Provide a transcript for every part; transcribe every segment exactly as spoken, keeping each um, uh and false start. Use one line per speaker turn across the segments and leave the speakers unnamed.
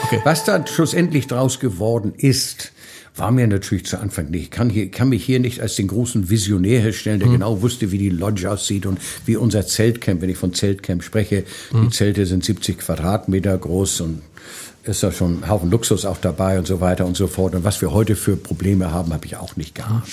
Okay.
Was da schlussendlich draus geworden ist, war mir natürlich zu Anfang nicht. Ich kann, hier, kann mich hier nicht als den großen Visionär herstellen, der mhm. genau wusste, wie die Lodge aussieht und wie unser Zeltcamp, wenn ich von Zeltcamp spreche. Mhm. Die Zelte sind siebzig Quadratmeter groß und ist da schon ein Haufen Luxus auch dabei und so weiter und so fort. Und was wir heute für Probleme haben, habe ich auch nicht gehabt.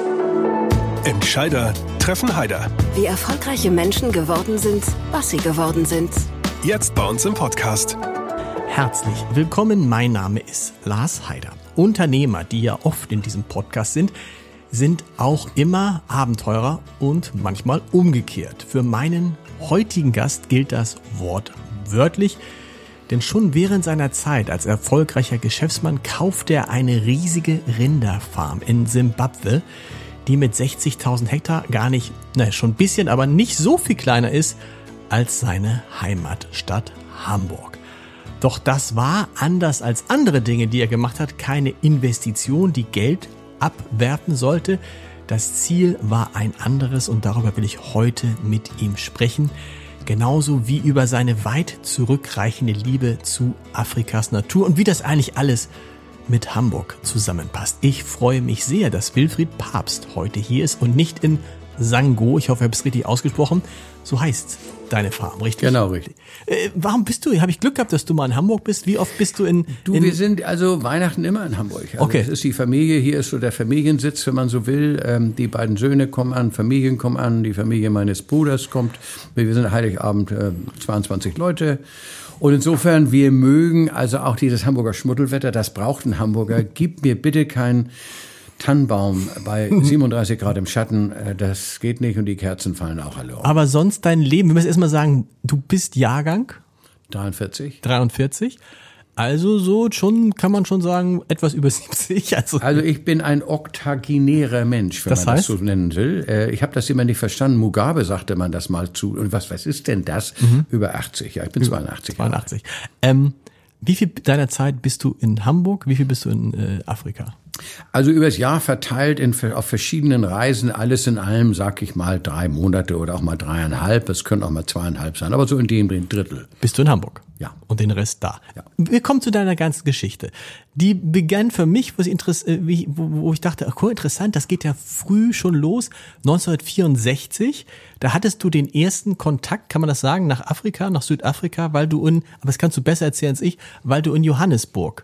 Entscheider treffen Haider.
Wie erfolgreiche Menschen geworden sind, was sie geworden sind.
Jetzt bei uns im Podcast.
Herzlich willkommen, mein Name ist Lars Haider. Unternehmer, die ja oft in diesem Podcast sind, sind auch immer Abenteurer und manchmal umgekehrt. Für meinen heutigen Gast gilt das Wort wörtlich, denn schon während seiner Zeit als erfolgreicher Geschäftsmann kaufte er eine riesige Rinderfarm in Simbabwe, die mit sechzigtausend Hektar gar nicht, naja, schon ein bisschen, aber nicht so viel kleiner ist als seine Heimatstadt Hamburg. Doch das war, anders als andere Dinge, die er gemacht hat, keine Investition, die Geld abwerfen sollte. Das Ziel war ein anderes und darüber will ich heute mit ihm sprechen. Genauso wie über seine weit zurückreichende Liebe zu Afrikas Natur und wie das eigentlich alles mit Hamburg zusammenpasst. Ich freue mich sehr, dass Wilfried Pabst heute hier ist und nicht in Sango. Ich hoffe, ich habe es richtig ausgesprochen. So heißt deine Farm, richtig?
Genau, richtig.
Äh, warum bist du, habe ich Glück gehabt, dass du mal in Hamburg bist? Wie oft bist du in...
Du,
in
wir sind also Weihnachten immer in Hamburg. Also
okay.
Das ist die Familie, hier ist so der Familiensitz, wenn man so will. Ähm, die beiden Söhne kommen an, Familien kommen an, die Familie meines Bruders kommt. Wir sind Heiligabend äh, zweiundzwanzig Leute. Und insofern, wir mögen also auch dieses Hamburger Schmuddelwetter, das braucht ein Hamburger. Gib mir bitte keinen Tannenbaum bei siebenunddreißig Grad im Schatten, das geht nicht und die Kerzen fallen auch alle um.
Aber sonst dein Leben, wir müssen erstmal sagen, du bist Jahrgang?
dreiundvierzig.
dreiundvierzig. Also so schon, kann man schon sagen, etwas über siebzig. Also,
also ich bin ein oktogenärer Mensch, wenn
das
man
heißt?
das so nennen will. Ich habe das immer nicht verstanden. Mugabe sagte man das mal zu. Und was, was ist denn das? Mhm. Über achtzig. Ja, ich bin zweiundachtzig.
zweiundachtzig. Ähm, wie viel deiner Zeit bist du in Hamburg? Wie viel bist du in äh, Afrika?
Also übers Jahr verteilt in, auf verschiedenen Reisen, alles in allem, sag ich mal, drei Monate oder auch mal dreieinhalb. Es können auch mal zweieinhalb sein, aber so in dem Drittel.
Bist du in Hamburg?
Ja.
Und den Rest da.
Ja.
Wir kommen zu deiner ganzen Geschichte. Die begann für mich, wo ich, interess- wo, wo ich dachte, ach cool, interessant, das geht ja früh schon los, neunzehnhundertvierundsechzig. Da hattest du den ersten Kontakt, kann man das sagen, nach Afrika, nach Südafrika, weil du in, aber das kannst du besser erzählen als ich, weil du in Johannesburg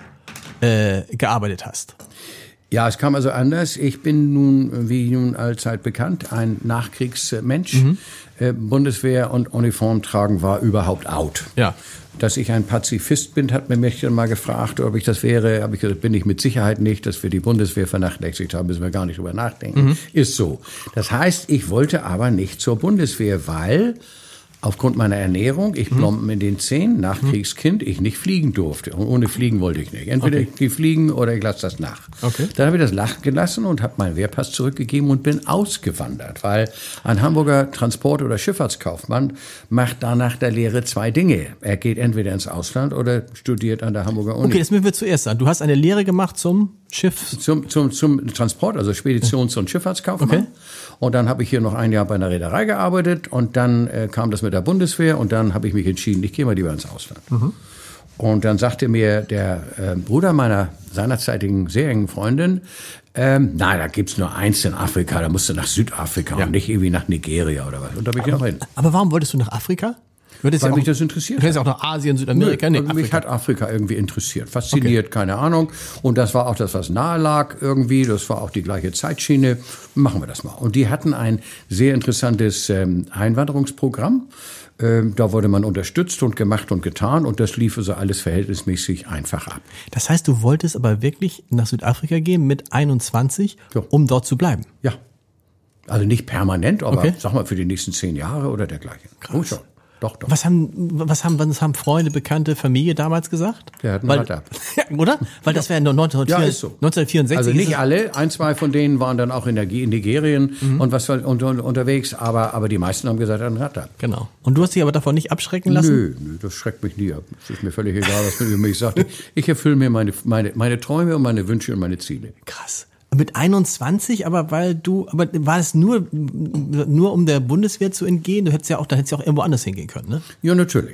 äh, gearbeitet hast.
Ja, es kam also anders. Ich bin nun, wie nun allzeit bekannt, ein Nachkriegsmensch. Mhm. Äh, Bundeswehr und Uniform tragen war überhaupt out.
Ja.
Dass ich ein Pazifist bin, hat mir mich dann mal gefragt, ob ich das wäre. Habe ich gesagt, bin ich mit Sicherheit nicht. Dass wir die Bundeswehr vernachlässigt haben, müssen wir gar nicht drüber nachdenken. Mhm. Ist so. Das heißt, ich wollte aber nicht zur Bundeswehr, weil aufgrund meiner Ernährung, ich Plomben in den Zähnen, Nachkriegskind, ich nicht fliegen durfte. Und ohne Fliegen wollte ich nicht. Entweder okay. ich gehe fliegen oder ich lasse das nach.
Okay.
Dann habe ich das Lachen gelassen und habe meinen Wehrpass zurückgegeben und bin ausgewandert. Weil ein Hamburger Transport- oder Schifffahrtskaufmann macht da nach der Lehre zwei Dinge. Er geht entweder ins Ausland oder studiert an der Hamburger Uni.
Okay, das müssen wir zuerst sagen. Du hast eine Lehre gemacht zum Schiff?
Zum, zum, zum Transport, also Speditions- und Schifffahrtskaufmann. Okay. Und dann habe ich hier noch ein Jahr bei einer Reederei gearbeitet und dann äh, kam das mit der Bundeswehr und dann habe ich mich entschieden, ich gehe mal lieber ins Ausland. Mhm. Und dann sagte mir der äh, Bruder meiner seinerzeitigen sehr engen Freundin, ähm, na, da gibt's nur eins in Afrika, da musst du nach Südafrika ja. und nicht irgendwie nach Nigeria oder was. Und da bin ich noch hin.
Aber warum wolltest du nach Afrika?
Würdest Weil ja mich das interessiert.
Du kennst ja auch noch Asien, Südamerika.
Nö, nee, mich hat Afrika irgendwie interessiert, fasziniert, okay. keine Ahnung. Und das war auch das, was nahe lag irgendwie. Das war auch die gleiche Zeitschiene. Machen wir das mal. Und die hatten ein sehr interessantes ähm, Einwanderungsprogramm. Ähm, da wurde man unterstützt und gemacht und getan. Und das lief also alles verhältnismäßig einfach ab.
Das heißt, du wolltest aber wirklich nach Südafrika gehen mit einundzwanzig, ja. um dort zu bleiben?
Ja. Also nicht permanent, aber
okay.
sag mal für die nächsten zehn Jahre oder dergleichen.
Krass.
Oh, schon. Doch, doch.
Was haben, was haben, was haben Freunde, Bekannte, Familie damals gesagt?
Der hat einen
Weil,
Rad ab.
Oder? Weil das wäre ja neunzehnhundertvierundsechzig.
Ja, ist so.
neunzehnhundertvierundsechzig.
Also nicht alle, ein, zwei von denen waren dann auch in, der, in Nigerien mhm. und was und, und, unterwegs, aber, aber die meisten haben gesagt, er hat einen Rad ab.
Genau. Und du hast dich aber davon nicht abschrecken lassen?
Nö, nö, das schreckt mich nie ab. Es ist mir völlig egal, was man über mich sagt. Ich erfülle mir meine, meine, meine Träume und meine Wünsche und meine Ziele.
Krass. Mit einundzwanzig, aber weil du, aber war es nur, nur um der Bundeswehr zu entgehen? Du hättest ja auch, da hättest du auch irgendwo anders hingehen können, ne?
Ja, natürlich.
Ja.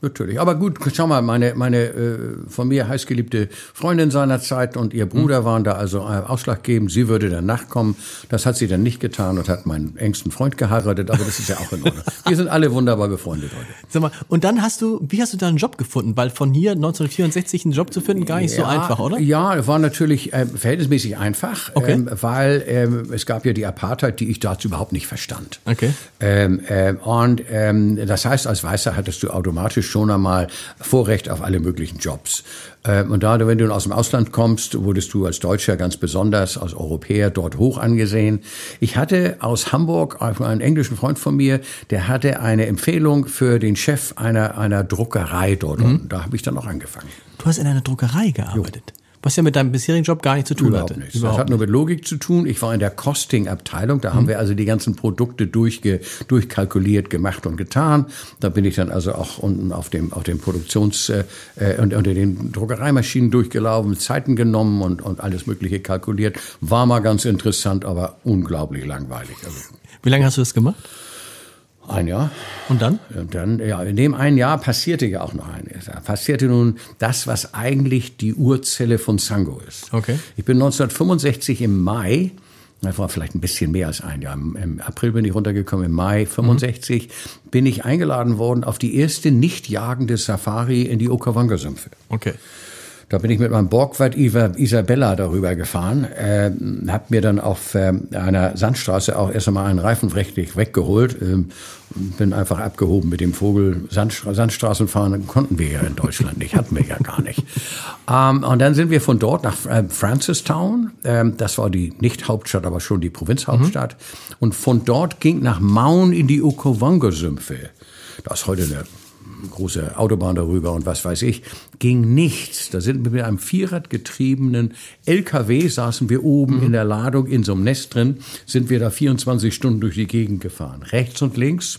natürlich. Aber gut, schau mal, meine, meine äh, von mir heißgeliebte Freundin seinerzeit und ihr Bruder mhm. waren da also äh, ausschlaggebend. Sie würde dann nachkommen. Das hat sie dann nicht getan und hat meinen engsten Freund geheiratet. Aber das ist ja auch in Ordnung. Wir sind alle wunderbar befreundet heute.
Sag mal, und dann hast du, wie hast du da einen Job gefunden? Weil von hier neunzehnhundertvierundsechzig einen Job zu finden, gar nicht ja, so einfach, oder?
Ja, war natürlich äh, verhältnismäßig einfach,
okay.
ähm, weil ähm, es gab ja die Apartheid, die ich dazu überhaupt nicht verstand.
Okay.
Ähm, ähm, und ähm, das heißt, als Weißer hattest du automatisch schon einmal Vorrecht auf alle möglichen Jobs. Ähm, und da, wenn du aus dem Ausland kommst, wurdest du als Deutscher ganz besonders, als Europäer dort hoch angesehen. Ich hatte aus Hamburg einen englischen Freund von mir, der hatte eine Empfehlung für den Chef einer, einer Druckerei dort. Mhm. Und da habe ich dann auch angefangen.
Du hast in einer Druckerei gearbeitet? Jo. Was ja mit deinem bisherigen Job gar nichts zu tun
Überhaupt
hatte.
Nichts. Überhaupt das hat nur mit Logik zu tun. Ich war in der Costing-Abteilung. Da mhm. haben wir also die ganzen Produkte durchge, durchkalkuliert, gemacht und getan. Da bin ich dann also auch unten auf dem, auf dem Produktions- äh, unter den Druckereimaschinen durchgelaufen, Zeiten genommen und, und alles Mögliche kalkuliert. War mal ganz interessant, aber unglaublich langweilig. Also,
wie lange hast du das gemacht?
Ein Jahr.
Und dann?
Und dann, ja, in dem einen Jahr passierte ja auch noch eines. Da passierte nun das, was eigentlich die Urzelle von Sango ist.
Okay.
Ich bin neunzehnhundertfünfundsechzig im Mai, das war vielleicht ein bisschen mehr als ein Jahr, im April bin ich runtergekommen, im Mai fünfundsechzig mhm. bin ich eingeladen worden auf die erste nicht jagende Safari in die Okavango-Sümpfe.
Okay.
Da bin ich mit meinem Borgward Isabella darüber gefahren, äh, habe mir dann auf äh, einer Sandstraße auch erst einmal einen Reifen rechtlich weggeholt, äh, bin einfach abgehoben mit dem Vogel. Sandstra- Sandstraßen fahren konnten wir ja in Deutschland nicht, hatten wir ja gar nicht. Ähm, und dann sind wir von dort nach äh, Francistown, äh, das war die nicht Hauptstadt, aber schon die Provinzhauptstadt. Mhm. Und von dort ging nach Maun in die Okavango-Sümpfe. Das ist heute eine große Autobahn darüber und was weiß ich, ging nichts. Da sind wir mit einem vierradgetriebenen L K W, saßen wir oben mhm. in der Ladung in so einem Nest drin, sind wir da vierundzwanzig Stunden durch die Gegend gefahren. Rechts und links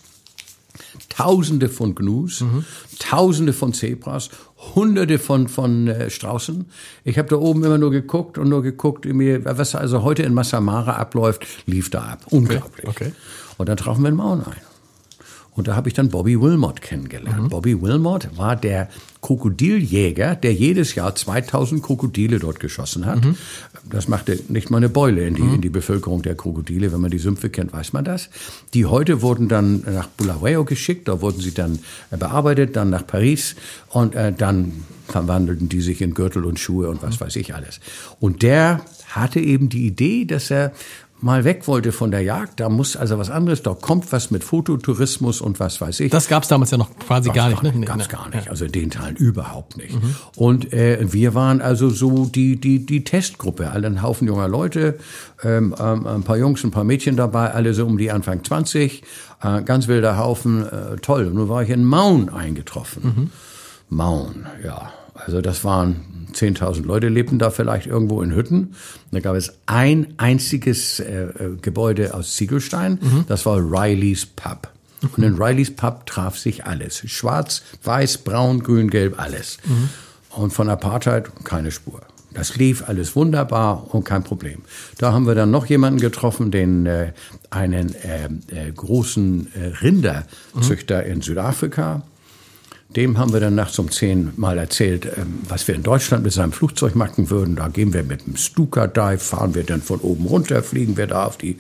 Tausende von Gnus, mhm. Tausende von Zebras, Hunderte von von äh, Straußen. Ich habe da oben immer nur geguckt und nur geguckt, was also heute in Masai Mara abläuft, lief da ab. Unglaublich.
Okay. Okay.
Und dann trafen wir in Maun ein. Und da habe ich dann Bobby Wilmot kennengelernt. Mhm. Bobby Wilmot war der Krokodiljäger, der jedes Jahr zweitausend Krokodile dort geschossen hat. Mhm. Das machte nicht mal eine Beule in die, mhm. in die Bevölkerung der Krokodile. Wenn man die Sümpfe kennt, weiß man das. Die heute wurden dann nach Bulawayo geschickt, da wurden sie dann bearbeitet, dann nach Paris und äh, dann verwandelten die sich in Gürtel und Schuhe und was mhm. weiß ich alles. Und der hatte eben die Idee, dass er mal weg wollte von der Jagd, da muss also was anderes, da kommt was mit Fototourismus und was weiß ich.
Das gab's damals ja noch quasi gar nicht,
gar
ne?
Gab's gar nicht, also in den Teilen überhaupt nicht. Mhm. Und äh, wir waren also so die die die Testgruppe, alle ein Haufen junger Leute, ähm, ähm, ein paar Jungs, ein paar Mädchen dabei, alle so um die Anfang zwanzig, äh, ganz wilder Haufen, äh, toll. Und nun war ich in Maun eingetroffen. Mhm. Maun, ja. Also das waren zehntausend Leute, lebten da vielleicht irgendwo in Hütten. Da gab es ein einziges äh, Gebäude aus Ziegelstein. Mhm. Das war Riley's Pub. Mhm. Und in Riley's Pub traf sich alles. Schwarz, weiß, braun, grün, gelb, alles. Mhm. Und von Apartheid keine Spur. Das lief alles wunderbar und kein Problem. Da haben wir dann noch jemanden getroffen, den äh, einen äh, äh, großen äh, Rinderzüchter mhm. in Südafrika. Dem haben wir dann nachts um zehn mal erzählt, was wir in Deutschland mit seinem Flugzeug machen würden. Da gehen wir mit dem Stuka-Dive, fahren wir dann von oben runter, fliegen wir da auf die,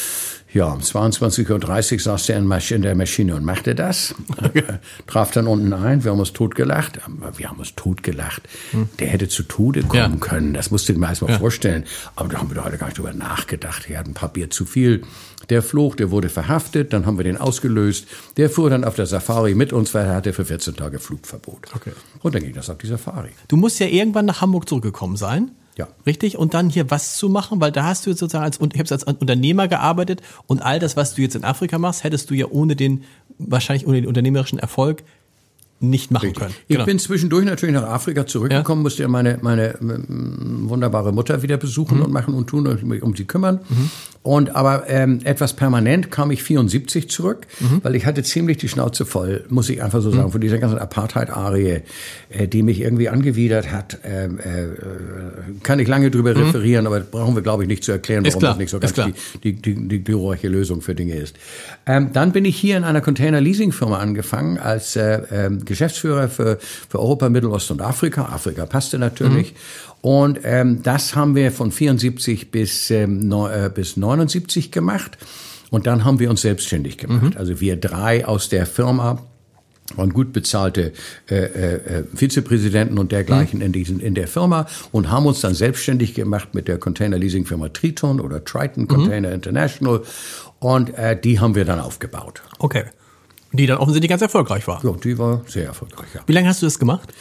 ja, um zweiundzwanzig Uhr dreißig saß der in der Maschine und machte das. Okay. Traf dann unten ein, wir haben uns totgelacht. Wir haben uns totgelacht. Hm. Der hätte zu Tode kommen ja. können, das musste ich mir erst mal ja. vorstellen. Aber da haben wir doch heute gar nicht drüber nachgedacht. Er hat ein paar Bier zu viel. Der flog, der wurde verhaftet, dann haben wir den ausgelöst. Der fuhr dann auf der Safari mit uns, weil er hatte für vierzehn Tage Flugverbot.
Okay.
Und dann ging das auf die Safari.
Du musst ja irgendwann nach Hamburg zurückgekommen sein.
Ja.
Richtig? Und dann hier was zu machen, weil da hast du jetzt sozusagen als, ich hab's als Unternehmer gearbeitet und all das, was du jetzt in Afrika machst, hättest du ja ohne den, wahrscheinlich ohne den unternehmerischen Erfolg nicht machen
Richtig.
können.
Ich
genau.
bin zwischendurch natürlich nach Afrika zurückgekommen, ja. musste ja meine, meine wunderbare Mutter wieder besuchen mhm. und machen und tun und mich um sie kümmern. Mhm. Und aber ähm, etwas permanent kam ich vierundsiebzig zurück, mhm. weil ich hatte ziemlich die Schnauze voll, muss ich einfach so sagen, mhm. von dieser ganzen Apartheid-Arie, äh, die mich irgendwie angewidert hat. Äh, äh, kann ich lange drüber mhm. referieren, aber brauchen wir, glaube ich, nicht zu erklären, warum das nicht so ganz die, die, die, die glorreiche Lösung für Dinge ist. Ähm, dann bin ich hier in einer Container-Leasing-Firma angefangen als äh, äh, Geschäftsführer für, für Europa, Mittelost und Afrika. Afrika passte natürlich. Mhm. Und ähm, das haben wir von vierundsiebzig bis, ähm, no, äh, bis neunundsiebzig gemacht. Und dann haben wir uns selbstständig gemacht. Mhm. Also wir drei aus der Firma waren gut bezahlte äh, äh, Vizepräsidenten und dergleichen mhm. in, diesen, in der Firma und haben uns dann selbstständig gemacht mit der Container-Leasing-Firma Triton oder Triton Container mhm. International. Und äh, die haben wir dann aufgebaut.
Okay. Die dann offensichtlich ganz erfolgreich war.
Ja, die war sehr erfolgreich, ja.
Wie lange hast du das gemacht?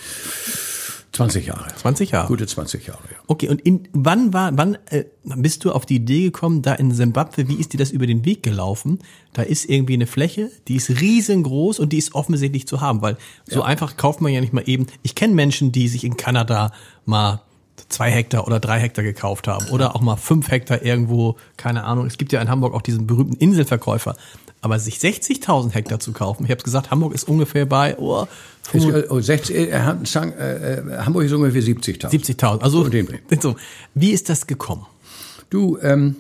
zwanzig Jahre.
zwanzig Jahre?
Gute zwanzig Jahre, ja.
Okay, und in, wann war, wann äh, bist du auf die Idee gekommen, da in Simbabwe, wie ist dir das über den Weg gelaufen? Da ist irgendwie eine Fläche, die ist riesengroß und die ist offensichtlich zu haben, weil so ja. einfach kauft man ja nicht mal eben. Ich kenne Menschen, die sich in Kanada mal zwei Hektar oder drei Hektar gekauft haben oder auch mal fünf Hektar irgendwo, keine Ahnung. Es gibt ja in Hamburg auch diesen berühmten Inselverkäufer. Aber sich sechzigtausend Hektar zu kaufen, ich habe gesagt, Hamburg ist ungefähr bei, oh,
ist, oh sechzig, äh, äh, Hamburg ist ungefähr siebzigtausend.
siebzigtausend, also so. Wie ist das gekommen?
Du, ähm,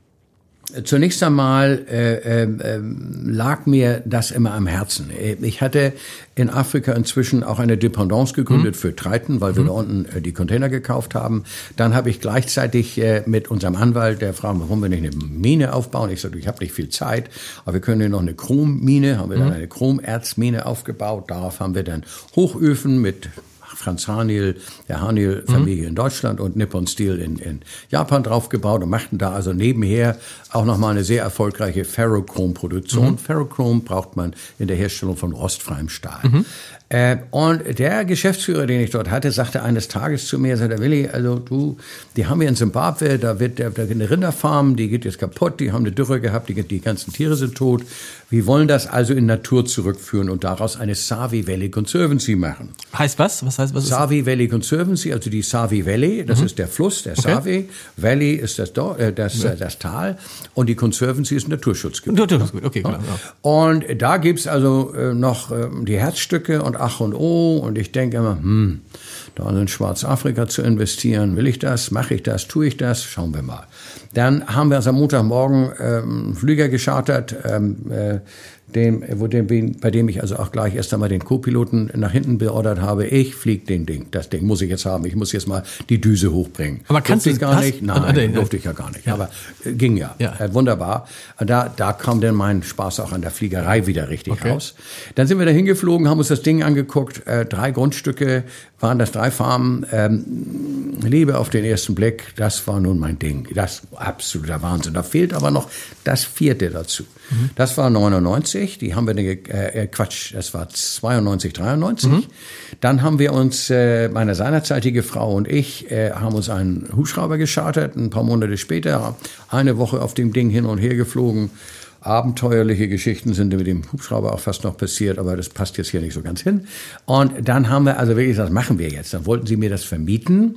zunächst einmal äh, äh, lag mir das immer am Herzen. Ich hatte in Afrika inzwischen auch eine Dependance gegründet mhm. für Triton, weil wir mhm. da unten äh, die Container gekauft haben. Dann habe ich gleichzeitig äh, mit unserem Anwalt, der fragt, warum wir nicht eine Mine aufbauen. Ich sagte, ich habe nicht viel Zeit, aber wir können hier noch eine Chrommine, haben wir mhm. dann eine Chromerzmine aufgebaut. Darauf haben wir dann Hochöfen mit Franz Haniel, der Haniel-Familie mhm. in Deutschland und Nippon Steel in, in Japan draufgebaut und machten da also nebenher auch nochmal eine sehr erfolgreiche Ferrochrom-Produktion. Mhm. Ferrochrom braucht man in der Herstellung von rostfreiem Stahl. Mhm. Äh, und der Geschäftsführer, den ich dort hatte, sagte eines Tages zu mir, sagte, Willi, also du, die haben wir in Simbabwe, da wird da eine Rinderfarm, die geht jetzt kaputt, die haben eine Dürre gehabt, die, die ganzen Tiere sind tot. Wir wollen das also in Natur zurückführen und daraus eine Savi Valley Conservancy machen.
Heißt was? Was heißt was?
Savi Valley Conservancy, also die Savi Valley, das mhm. ist der Fluss, der okay. Savi. Valley ist das, äh, das, ja. das Tal und die Conservancy ist ein Naturschutzgebiet.
Naturschutzgebiet, okay, klar. Ja.
Und da gibt's also äh, noch äh, die Herzstücke und Ach und O und ich denke immer, hm, da in Schwarzafrika zu investieren, will ich das, mache ich das, tue ich das, schauen wir mal. Dann haben wir uns am Montagmorgen ähm, einen Flüger geschartert, ähm, äh, dem, wo dem, bei dem ich also auch gleich erst einmal den Co-Piloten nach hinten beordert habe. Ich flieg den Ding, das Ding muss ich jetzt haben. Ich muss jetzt mal die Düse hochbringen.
Aber kannst du
es gar nicht? Nein, nein, durfte ich ja gar nicht. Ja. Aber äh, ging ja, ja. Äh, wunderbar. Da, da kam dann mein Spaß auch an der Fliegerei wieder richtig okay. raus. Dann sind wir da hingeflogen, haben uns das Ding angeguckt. Äh, drei Grundstücke waren das, drei Farmen. Ähm, Liebe auf den ersten Blick, das war nun mein Ding. Das absoluter Wahnsinn. Da fehlt aber noch das vierte dazu. Mhm. Das war neunundneunzig, die haben wir, äh, Quatsch, das war zweiundneunzig, dreiundneunzig. Mhm. Dann haben wir uns, äh, meine seinerzeitige Frau und ich, äh, haben uns einen Hubschrauber geschartert, ein paar Monate später, eine Woche auf dem Ding hin und her geflogen. Abenteuerliche Geschichten sind mit dem Hubschrauber auch fast noch passiert, aber das passt jetzt hier nicht so ganz hin. Und dann haben wir also wirklich gesagt, was machen wir jetzt? Dann wollten sie mir das vermieten.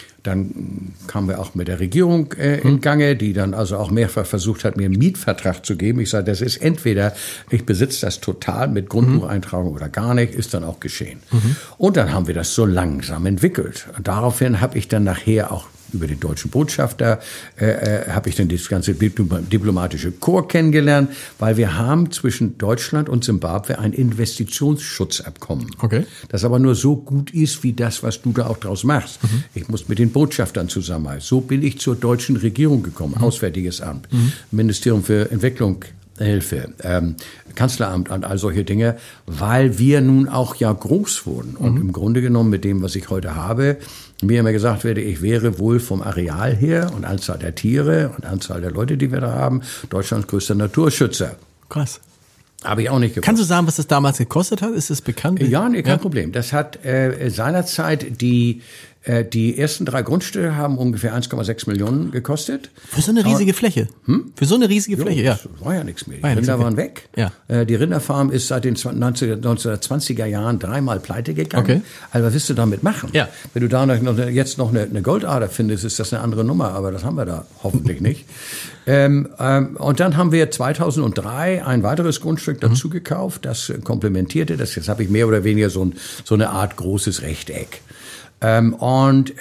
Dann kamen wir auch mit der Regierung äh, in Gange, die dann also auch mehrfach versucht hat, mir einen Mietvertrag zu geben. Ich sage, das ist entweder, ich besitze das total mit Grundbucheintragung oder gar nicht, ist dann auch geschehen. Mhm. Und dann haben wir das so langsam entwickelt. Und daraufhin habe ich dann nachher auch über den deutschen Botschafter äh, äh, habe ich dann das ganze diplomatische Korps kennengelernt, weil wir haben zwischen Deutschland und Simbabwe ein Investitionsschutzabkommen. Okay. Das aber nur so gut ist, wie das, was du da auch draus machst. Mhm. Ich muss mit den Botschaftern zusammenarbeiten. So bin ich zur deutschen Regierung gekommen, mhm. Auswärtiges Amt, mhm. Ministerium für Entwicklung, Hilfe, ähm, Kanzleramt und all solche Dinge, weil wir nun auch ja groß wurden. Und mhm. im Grunde genommen mit dem, was ich heute habe, mir immer gesagt werde, ich wäre wohl vom Areal her und Anzahl der Tiere und Anzahl der Leute, die wir da haben, Deutschlands größter Naturschützer.
Krass.
Habe ich auch nicht gewusst.
Kannst du sagen, was das damals gekostet hat? Ist das bekannt?
Ja, nee, kein ja. Problem. Das hat äh, seinerzeit die Äh, die ersten drei Grundstücke haben ungefähr eins Komma sechs Millionen gekostet.
Für so eine riesige Fläche? Hm? Für so eine riesige
jo,
Fläche, ja.
Das war ja nichts mehr. Die
war ja
Rinder
okay.
waren weg.
Ja.
Äh, die Rinderfarm ist seit den neunzehnhundertzwanziger Jahren dreimal pleite gegangen.
Okay.
Also was willst du damit machen?
Ja.
Wenn du da noch, jetzt noch eine, eine Goldader findest, ist das eine andere Nummer, aber das haben wir da hoffentlich nicht. Ähm, ähm, und dann haben wir zweitausenddrei ein weiteres Grundstück dazu mhm. gekauft, das komplementierte das. Jetzt habe ich mehr oder weniger so, ein, so eine Art großes Rechteck. Ähm, und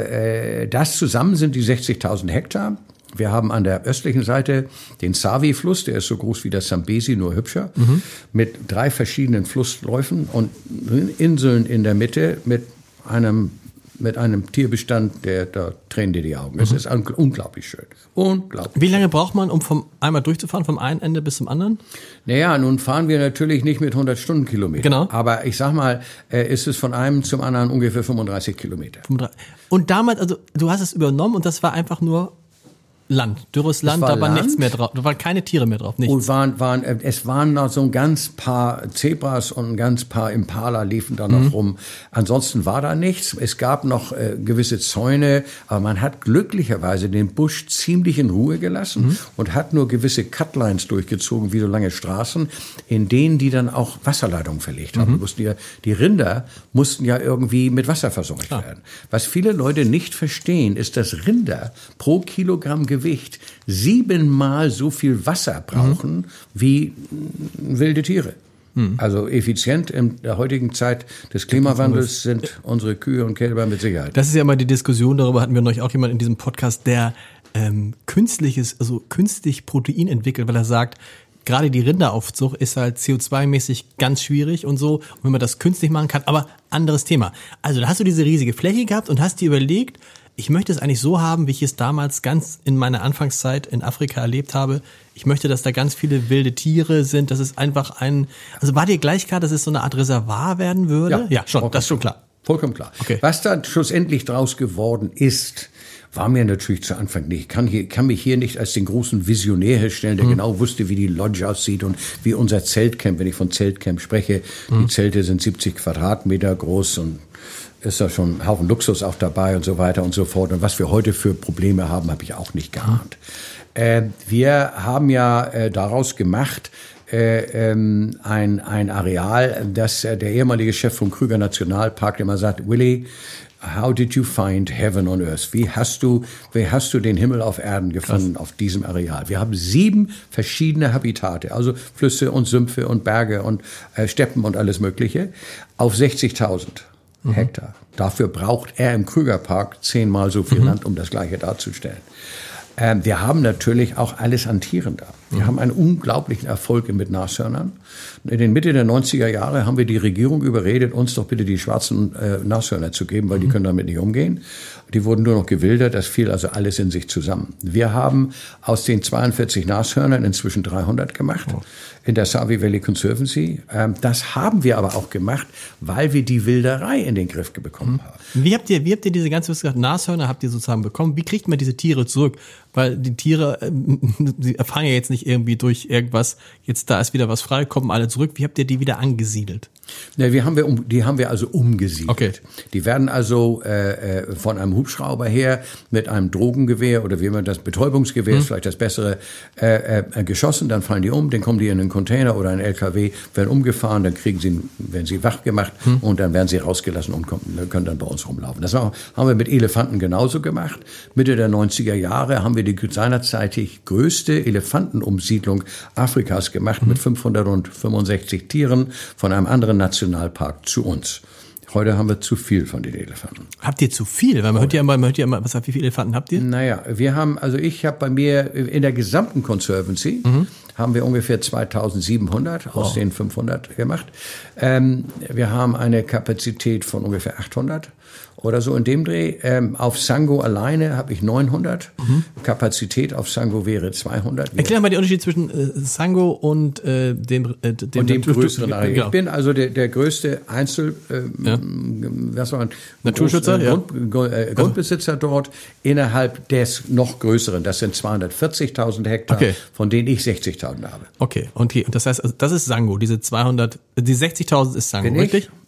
äh, äh, das zusammen sind die sechzigtausend Hektar. Wir haben an der östlichen Seite den Savi-Fluss, der ist so groß wie der Zambesi, nur hübscher, mhm. mit drei verschiedenen Flussläufen und Inseln in der Mitte mit einem mit einem Tierbestand, der, da tränen dir die Augen. Es mhm. ist un- unglaublich schön. Unglaublich.
Wie lange braucht man, um vom einmal durchzufahren, vom einen Ende bis zum anderen?
Naja, nun fahren wir natürlich nicht mit hundert Stundenkilometern.
Genau.
Aber ich sag mal, äh, ist es von einem zum anderen ungefähr fünfunddreißig Kilometer.
Und damals, also du hast es übernommen und das war einfach nur Land, dürres Land,
war
da war
Land.
nichts mehr drauf, da waren keine Tiere mehr drauf, nichts.
Und waren, waren, es waren noch so ein ganz paar Zebras und ein ganz paar Impala liefen da noch mhm. rum. Ansonsten war da nichts. Es gab noch äh, gewisse Zäune, aber man hat glücklicherweise den Busch ziemlich in Ruhe gelassen mhm. und hat nur gewisse Cutlines durchgezogen, wie so lange Straßen, in denen die dann auch Wasserleitungen verlegt haben. Mhm. Die, mussten ja, die Rinder mussten ja irgendwie mit Wasser versorgt ah. werden. Was viele Leute nicht verstehen, ist, dass Rinder pro Kilogramm Gewicht Gewicht siebenmal so viel Wasser brauchen mhm. wie wilde Tiere. Mhm. Also effizient in der heutigen Zeit des Klimawandels sind unsere Kühe und Kälber mit Sicherheit.
Das ist ja immer die Diskussion, darüber hatten wir neulich auch jemand in diesem Podcast, der ähm, künstliches, also künstlich Protein entwickelt, weil er sagt, gerade die Rinderaufzucht ist halt C O zwei mäßig ganz schwierig und so, und wenn man das künstlich machen kann, aber anderes Thema. Also da hast du diese riesige Fläche gehabt und hast dir überlegt, ich möchte es eigentlich so haben, wie ich es damals ganz in meiner Anfangszeit in Afrika erlebt habe. Ich möchte, dass da ganz viele wilde Tiere sind. Das ist einfach ein, also war dir gleich klar, dass es so eine Art Reservoir werden würde?
Ja,
ja schon, das ist schon klar.
Vollkommen klar.
Okay.
Was da schlussendlich draus geworden ist, war mir natürlich zu Anfang nicht. Ich kann, hier, kann mich hier nicht als den großen Visionär herstellen, der mhm. genau wusste, wie die Lodge aussieht und wie unser Zeltcamp, wenn ich von Zeltcamp spreche. Mhm. Die Zelte sind siebzig Quadratmeter groß und ist da schon ein Haufen Luxus auch dabei und so weiter und so fort. Und was wir heute für Probleme haben, habe ich auch nicht geahnt. Mhm. Äh, wir haben ja äh, daraus gemacht, Äh, ähm, ein, ein Areal, das äh, der ehemalige Chef vom Krüger Nationalpark immer sagt, Willy, how did you find heaven on earth? Wie hast du, wie hast du den Himmel auf Erden gefunden Krass. Auf diesem Areal? Wir haben sieben verschiedene Habitate, also Flüsse und Sümpfe und Berge und äh, Steppen und alles Mögliche, auf sechzigtausend mhm. Hektar. Dafür braucht er im Krügerpark zehnmal so viel mhm. Land, um das Gleiche darzustellen. Ähm, wir haben natürlich auch alles an Tieren da. Wir mhm. haben einen unglaublichen Erfolg mit Nashörnern. In den Mitte der neunziger Jahre haben wir die Regierung überredet, uns doch bitte die schwarzen äh, Nashörner zu geben, weil mhm. die können damit nicht umgehen. Die wurden nur noch gewildert, das fiel also alles in sich zusammen. Wir haben aus den zweiundvierzig Nashörnern inzwischen dreihundert gemacht oh. in der Savi Valley Conservancy. Ähm, das haben wir aber auch gemacht, weil wir die Wilderei in den Griff bekommen mhm. haben.
Wie habt ihr, wie habt ihr diese ganze Nashörner habt ihr sozusagen bekommen? Wie kriegt man diese Tiere zurück? Weil die Tiere, äh, sie erfahren ja jetzt nicht irgendwie durch irgendwas, jetzt da ist wieder was frei, kommen alle zurück. Wie habt ihr die wieder angesiedelt?
Ja, wir haben wir um, die haben wir also umgesiedelt.
Okay.
Die werden also äh, von einem Hubschrauber her mit einem Drogengewehr oder wie man das Betäubungsgewehr hm. ist vielleicht das bessere äh, äh, geschossen, dann fallen die um, dann kommen die in einen Container oder einen L K W, werden umgefahren, dann kriegen sie, werden sie wach gemacht hm. und dann werden sie rausgelassen und kommen, können dann bei uns rumlaufen. Das haben wir mit Elefanten genauso gemacht. Mitte der neunziger Jahre haben wir die seinerzeitig größte Elefantenumsiedlung Afrikas gemacht hm. mit fünfhundertfünfundsechzig Tieren von einem anderen Nationalpark zu uns. Heute haben wir zu viel von den Elefanten.
Habt ihr zu viel? Weil man hört ja immer, man hört ja immer, was, wie viele Elefanten habt ihr?
Naja, wir haben, also ich habe bei mir in der gesamten Conservancy mhm. haben wir ungefähr zweitausendsiebenhundert aus oh. den fünfhundert gemacht. Ähm, wir haben eine Kapazität von ungefähr achthundert oder so in dem Dreh. Ähm, auf Sango alleine habe ich neunhundert. Mhm. Kapazität auf Sango wäre zweihundert.
Erklär mal den Unterschied zwischen äh, Sango und äh, dem, äh, dem,
und dem größeren Areal.
Genau.
Ich bin also der, der größte Einzel, äh,
ja.
was war
Naturschützer,
Groß, äh, Grund, äh, Grundbesitzer dort innerhalb des noch größeren. Das sind zweihundertvierzigtausend Hektar, okay. von denen ich sechzigtausend habe.
Okay, okay. Und das heißt, also das ist Sango, diese zweihundert, die sechzigtausend ist Sango, richtig? Genau.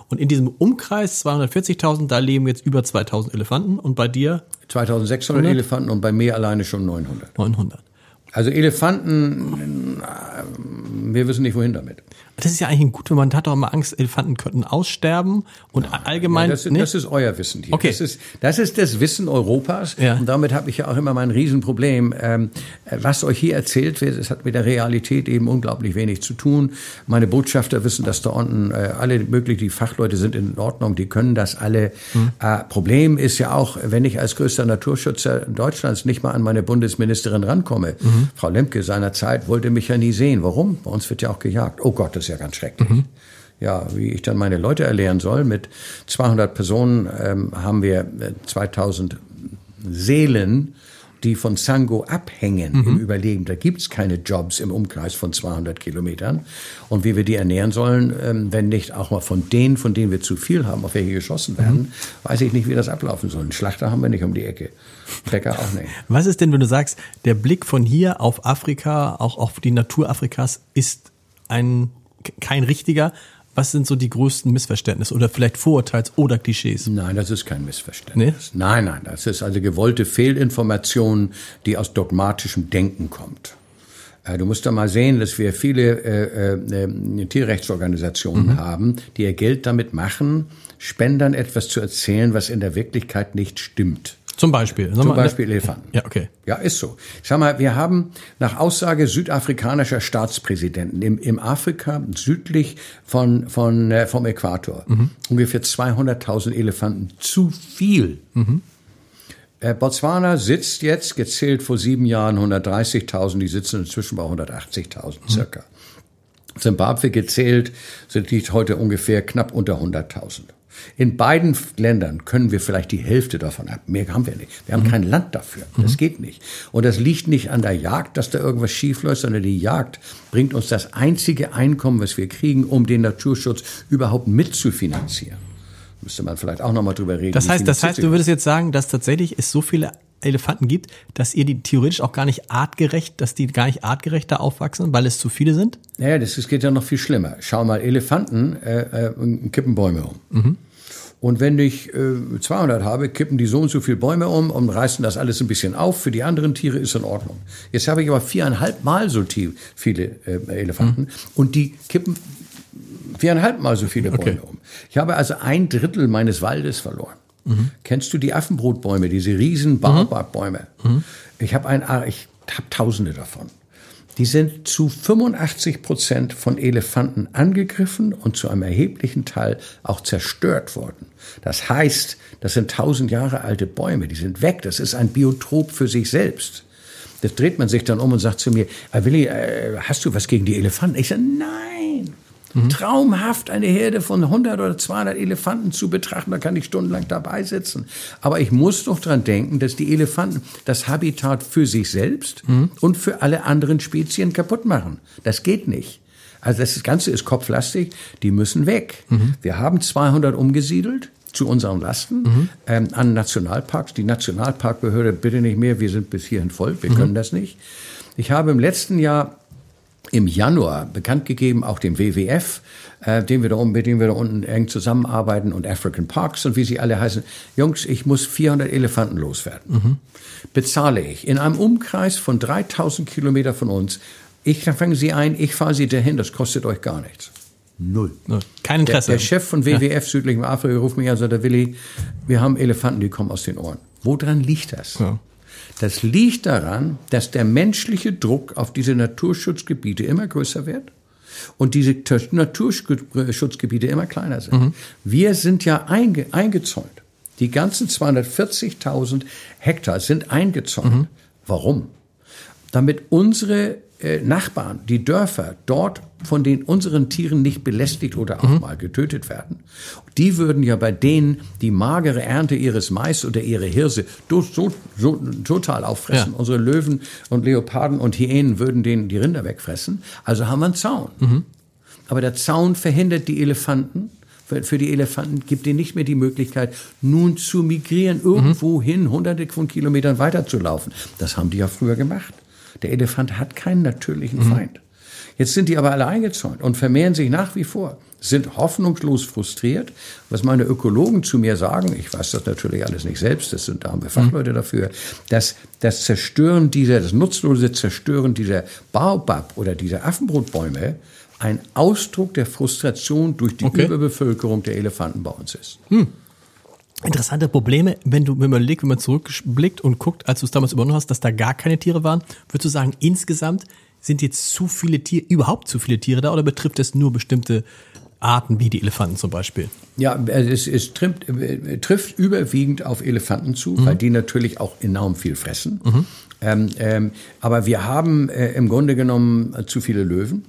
Und in diesem Umkreis zweihundertvierzigtausend, da leben jetzt über zweitausend Elefanten und bei dir?
zweitausendsechshundert Elefanten und bei mir alleine schon neunhundert.
neunhundert.
Also Elefanten, wir wissen nicht, wohin damit.
Das ist ja eigentlich gut, wenn man hat doch immer Angst, Elefanten könnten aussterben und Nein, allgemein.
Ja, das,
nee?
das ist euer Wissen hier.
Okay.
Das ist, das ist das Wissen Europas.
Ja.
Und damit habe ich ja auch immer mein Riesenproblem. Ähm, was euch hier erzählt wird, es hat mit der Realität eben unglaublich wenig zu tun. Meine Botschafter wissen, dass da unten äh, alle möglich, die Fachleute sind in Ordnung, die können das alle. Hm. Äh, Problem ist ja auch, wenn ich als größter Naturschützer Deutschlands nicht mal an meine Bundesministerin rankomme. Mhm. Frau Lemke seinerzeit wollte mich ja nie sehen. Warum? Bei uns wird ja auch gejagt. Oh Gott, das ist ja ganz schrecklich. Mhm. Ja, wie ich dann meine Leute erlehren soll. Mit zweihundert Personen ähm, haben wir zweitausend Seelen, die von Sango abhängen mhm. im Überleben. Da gibt's keine Jobs im Umkreis von zweihundert Kilometern. Und wie wir die ernähren sollen, ähm, wenn nicht auch mal von denen, von denen wir zu viel haben, auf welche geschossen werden, mhm. weiß ich nicht, wie das ablaufen soll. Einen Schlachter haben wir nicht um die Ecke. Bäcker auch nicht.
Was ist denn, wenn du sagst, der Blick von hier auf Afrika, auch auf die Natur Afrikas, ist ein kein richtiger? Was sind so die größten Missverständnisse oder vielleicht Vorurteils- oder Klischees?
Nein, das ist kein Missverständnis. Nee? Nein, nein, das ist also gewollte Fehlinformation, die aus dogmatischem Denken kommt. Äh, du musst doch mal sehen, dass wir viele äh, äh, Tierrechtsorganisationen mhm. haben, die ihr Geld damit machen, Spendern etwas zu erzählen, was in der Wirklichkeit nicht stimmt.
Zum Beispiel?
Zum mal, Beispiel Elefanten.
Ja, okay.
Ja, ist so. Schau mal, wir haben nach Aussage südafrikanischer Staatspräsidenten im, im Afrika südlich von, von, äh, vom Äquator mhm. ungefähr zweihunderttausend Elefanten zu viel. Mhm. Äh, Botswana sitzt jetzt, gezählt vor sieben Jahren hundertdreißigtausend, die sitzen inzwischen bei hundertachtzigtausend mhm. circa. Zimbabwe gezählt, sind liegt heute ungefähr knapp unter hunderttausend. In beiden Ländern können wir vielleicht die Hälfte davon haben. Mehr haben wir nicht. Wir haben mhm. kein Land dafür. Das mhm. geht nicht. Und das liegt nicht an der Jagd, dass da irgendwas schief läuft, sondern die Jagd bringt uns das einzige Einkommen, was wir kriegen, um den Naturschutz überhaupt mitzufinanzieren. Müsste man vielleicht auch noch mal drüber reden.
Das heißt, das heißt, du würdest jetzt sagen, dass tatsächlich es so viele Elefanten gibt, dass ihr die theoretisch auch gar nicht artgerecht, dass die gar nicht artgerechter aufwachsen, weil es zu viele sind?
Naja, das, das geht ja noch viel schlimmer. Schau mal, Elefanten äh, äh, kippen Bäume um. Mhm. Und wenn ich äh, zweihundert habe, kippen die so und so viele Bäume um und reißen das alles ein bisschen auf. Für die anderen Tiere ist in Ordnung. Jetzt habe ich aber viereinhalb Mal so tief, viele äh, Elefanten mhm. und die kippen viereinhalb Mal so viele Bäume okay. um. Ich habe also ein Drittel meines Waldes verloren. Mhm. Kennst du die Affenbrotbäume, diese riesen Baobab-Bäume? Mhm. Ich habe ein, ich habe Tausende davon. Die sind zu fünfundachtzig Prozent von Elefanten angegriffen und zu einem erheblichen Teil auch zerstört worden. Das heißt, das sind tausend Jahre alte Bäume, die sind weg. Das ist ein Biotop für sich selbst. Das dreht man sich dann um und sagt zu mir, Willi, äh, hast du was gegen die Elefanten? Ich sage, nein. Mhm. Traumhaft, eine Herde von hundert oder zweihundert Elefanten zu betrachten, da kann ich stundenlang dabei sitzen. Aber ich muss doch dran denken, dass die Elefanten das Habitat für sich selbst mhm. und für alle anderen Spezien kaputt machen. Das geht nicht. Also das Ganze ist kopflastig, die müssen weg. Mhm. Wir haben zweihundert umgesiedelt zu unseren Lasten mhm. ähm, an Nationalparks. Die Nationalparkbehörde, bitte nicht mehr, wir sind bis hierhin voll, wir mhm. können das nicht. Ich habe im letzten Jahr im Januar bekannt gegeben, auch dem W W F, äh, dem wir da, mit dem wir da unten eng zusammenarbeiten und African Parks und wie sie alle heißen. Jungs, ich muss vierhundert Elefanten loswerden. Mhm. Bezahle ich in einem Umkreis von dreitausend Kilometer von uns. Ich fange sie ein, ich fahre sie dahin, das kostet euch gar nichts. Null.
Kein Interesse.
Der, der Chef von W W F ja. Südlichen Afrika ruft mich an und sagt, Willi, wir haben Elefanten, die kommen aus den Ohren. Woran liegt das? Ja. Das liegt daran, dass der menschliche Druck auf diese Naturschutzgebiete immer größer wird und diese Naturschutzgebiete immer kleiner sind. Mhm. Wir sind ja einge, eingezäunt. Die ganzen zweihundertvierzigtausend Hektar sind eingezäunt. Mhm. Warum? Damit unsere äh, Nachbarn, die Dörfer dort, von denen unseren Tieren nicht belästigt oder auch mhm. mal getötet werden, die würden ja bei denen die magere Ernte ihres Mais oder ihre Hirse so, so, so, total auffressen. Ja. Unsere Löwen und Leoparden und Hyänen würden denen die Rinder wegfressen. Also haben wir einen Zaun. Mhm. Aber der Zaun verhindert die Elefanten. Für die Elefanten gibt ihnen nicht mehr die Möglichkeit, nun zu migrieren, irgendwo mhm. hin, hunderte von Kilometern weiterzulaufen. Das haben die ja früher gemacht. Der Elefant hat keinen natürlichen mhm. Feind. Jetzt sind die aber alle eingezäunt und vermehren sich nach wie vor, sind hoffnungslos frustriert. Was meine Ökologen zu mir sagen, ich weiß das natürlich alles nicht selbst, das sind, da haben wir Fachleute dafür, dass das Zerstören dieser, das nutzlose Zerstören dieser Baobab oder dieser Affenbrotbäume ein Ausdruck der Frustration durch die okay. Überbevölkerung der Elefanten bei uns ist.
Hm. Interessante Probleme, wenn du, wenn man überlegt, wenn man zurückblickt und guckt, als du es damals übernommen hast, dass da gar keine Tiere waren, würdest du sagen, insgesamt sind jetzt zu viele Tiere, überhaupt zu viele Tiere da, oder betrifft es nur bestimmte Arten wie die Elefanten zum Beispiel?
Ja, es, es trifft, trifft überwiegend auf Elefanten zu, mhm. weil die natürlich auch enorm viel fressen. Mhm. Ähm, ähm, aber wir haben äh, im Grunde genommen äh, zu viele Löwen.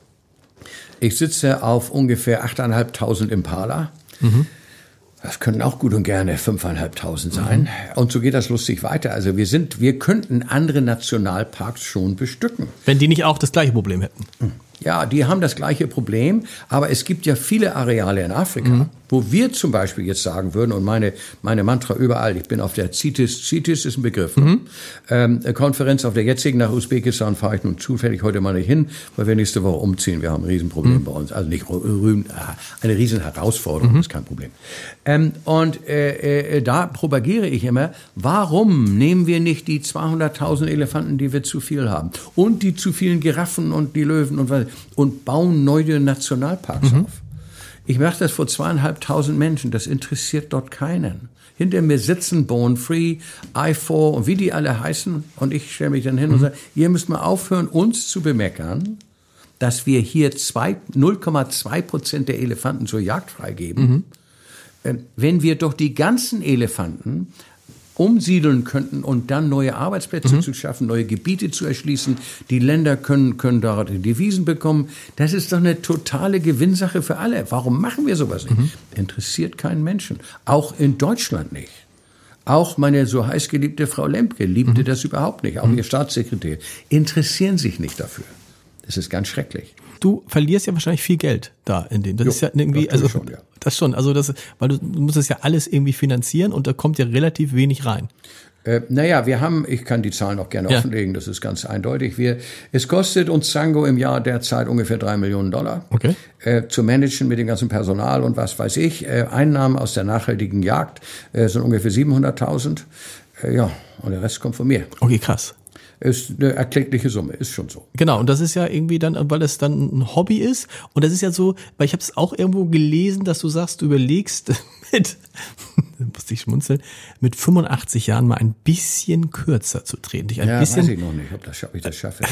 Ich sitze auf ungefähr achttausendfünfhundert Impala. Mhm. Das können auch gut und gerne fünftausendfünfhundert sein. Mhm. Und so geht das lustig weiter. Also wir sind, wir könnten andere Nationalparks schon bestücken.
Wenn die nicht auch das gleiche Problem hätten.
Ja, die haben das gleiche Problem, aber es gibt ja viele Areale in Afrika, mhm. wo wir zum Beispiel jetzt sagen würden, und meine, meine Mantra überall, ich bin auf der CITES, CITES ist ein Begriff, mhm. ähm, Konferenz auf der jetzigen, nach Usbekistan fahre ich nun zufällig heute mal nicht hin, weil wir nächste Woche umziehen, wir haben ein Riesenproblem mhm. bei uns, also nicht rühmen, eine Riesenherausforderung, mhm. ist kein Problem. Ähm, und äh, äh, da propagiere ich immer, warum nehmen wir nicht die zweihunderttausend Elefanten, die wir zu viel haben, und die zu vielen Giraffen und die Löwen und was, und bauen neue Nationalparks mhm. auf. Ich mache das vor zweieinhalbtausend Menschen, das interessiert dort keinen. Hinter mir sitzen Born Free, I vier und wie die alle heißen, und ich stelle mich dann hin mhm. und sage, ihr müsst mal aufhören, uns zu bemeckern, dass wir hier null Komma zwei Prozent der Elefanten zur Jagd freigeben, mhm. wenn wir doch die ganzen Elefanten umsiedeln könnten und dann neue Arbeitsplätze mhm. zu schaffen, neue Gebiete zu erschließen. Die Länder können, können da Devisen bekommen. Das ist doch eine totale Gewinnsache für alle. Warum machen wir sowas nicht? Mhm. Interessiert keinen Menschen. Auch in Deutschland nicht. Auch meine so heißgeliebte Frau Lemke liebte mhm. das überhaupt nicht. Auch mhm. ihr Staatssekretär. Interessieren sich nicht dafür. Das ist ganz schrecklich.
Du verlierst ja wahrscheinlich viel Geld da in dem. Das jo, ist ja irgendwie, das also schon, ja. das schon, also das, weil du, du musst es ja alles irgendwie finanzieren und da kommt ja relativ wenig rein.
Äh, naja, wir haben, ich kann die Zahlen auch gerne ja. offenlegen, das ist ganz eindeutig. Wir, es kostet uns Sango im Jahr derzeit ungefähr drei Millionen Dollar.
Okay.
Äh, zu managen mit dem ganzen Personal und was weiß ich. Äh, Einnahmen aus der nachhaltigen Jagd äh, sind ungefähr siebenhunderttausend. Äh, ja, und der Rest kommt von mir.
Okay, krass.
Ist eine erkleckliche Summe, ist schon so.
Genau, und das ist ja irgendwie dann, weil es dann ein Hobby ist. Und das ist ja so, weil ich habe es auch irgendwo gelesen, dass du sagst, du überlegst mit, da musste ich schmunzeln, mit fünfundachtzig Jahren mal ein bisschen kürzer zu treten. Dich ein
ja,
bisschen,
weiß ich noch nicht, ob, das, ob ich das schaffe.